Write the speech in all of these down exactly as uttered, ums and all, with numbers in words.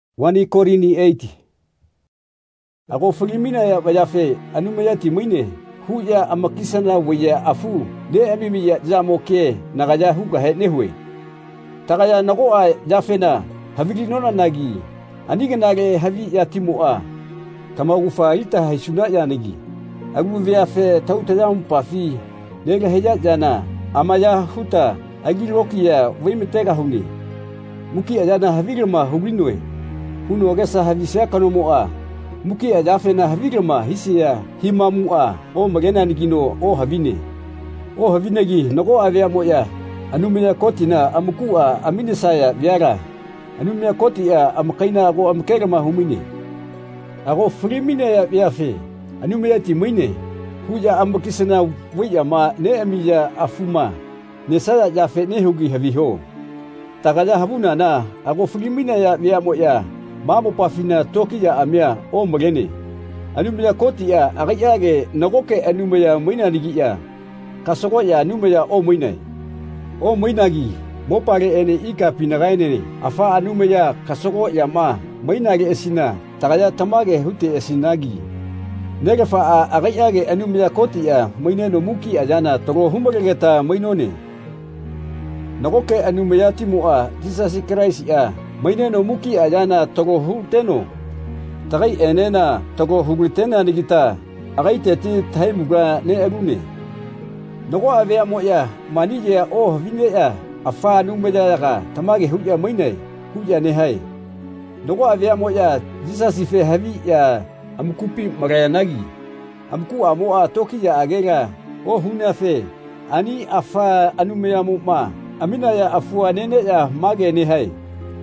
Wani Korini eighty. Ako Filimina ya bayafe anumaya timine huya amakisana waya afu de amimi ya jamoke nagaya huga he nehwe. Tagaya nago a jafena havili nona nagi aniga nage havi ya timua kama ufaita haisuna ya nagi agu viafe tautaya umpafi nega heja jana amaya huta agilokia wimitega huni muki ajana havilma huglinwe huno gesa havisia kanomoa muki ajafena havilma hisia himamua o magena nigino o havine o havinegi nago avea moya anumia kotina amukua amine saya biara anumia kotia amkaina ago amkerama humine ago Filimina ya biafe anumia timine huja ambakisana wiya ma ne amiya afuma ne saya jafe ne hugi haviho tagaja habuna na ago Filimina ya bia moya mamo pafina toki ya amia o magene anumia kotia agayage nagoke anumia moina nigiya kasoko ya anumia o moina o moinagi mopare ene ika pinagaine afa anumia kasoko ya ma moinagi esina tagaya tamage hute esinagi negafa a agayage anumia kotia moine no muki ajana togo humageta moinone nagoke anumia timua Jesus Christ ya moine no muki ajana togo huteno tagai enena togo hugutena nigita agaiteti taimuga ne agune nago avea moya manije ya o vine ya afa numeda ya tamage huja moine huja ne hai nago avea moya Jesus fe havi ya amkupi magayanagi amku amoa toki ya agera o huna fe ani afa anumea muma amina ya afua nene ya mage ne hai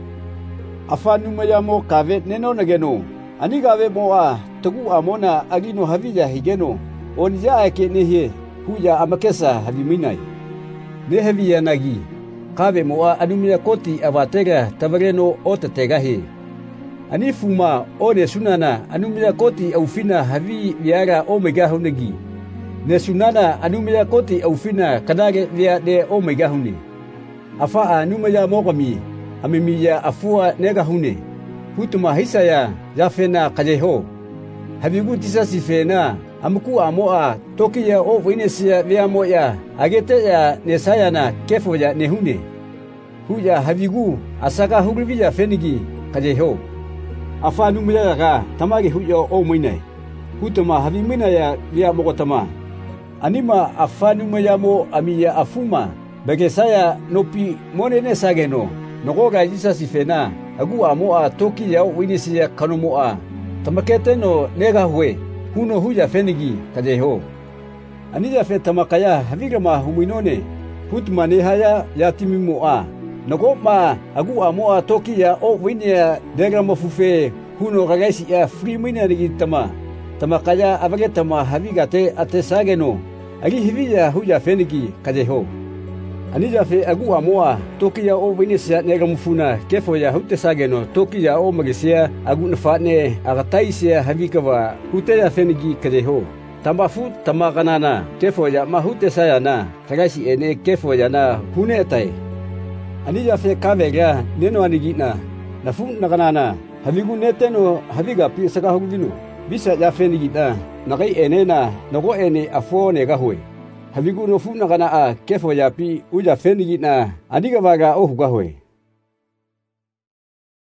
afa numea mo kave neno nageno ani gave moa togu amona agino havi ya higeno onja ake nehe huja amakesa haviminai ne havi ya nagi kave moa anumea koti avatega tavareno otategahe ani fuma one sunana anumia koti aufina havi viara omega hunegi ne sunana anumia koti aufina kadage via de omega huni afa anumia mogami amimiya afua nega hune hutuma hisaya jafena kajeho havigu tisasi fena amku amoa tokiya o winesia via moya agete ya nesayana kefo ya nehune huja havigu asaka hugriya fenigi kajeho afa numia ga tamage huyo o moine hutuma havimina ya via mogotama anima afa numia mo amiya afuma begesaya nopi monene sageno nogoga Jesus ifena agu amoa toki ya winisia kanomoa tamaketeno nega hwe huno huja fenigi kajeho anija fe tamakaya havigama huminone hutuma nehaya yatimimoa nagoma agu amoa toki ya o winia degrama fufe huno gagaisi ya Filimina rigitama tamakaya abagetama havigate atesageno agi hivia huja fenigi kajeho anija fe agu amoa toki ya o winisia negamufuna kefo ya hutesageno toki ya o magisia agu nafane agataisia havikawa huteya fenigi kajeho tambafu tamaganana kefo ya mahutesayana kagaisi ene kefo ya na hunetai anija fe kavega neno anigina nafu naganana havigu neteno haviga pi saka hugdinu bisa ya fenigida nagai enena nago ene afo negahwe havigu nofu nagana a kefo ya pi uja fenigina aniga vaga o hugahwe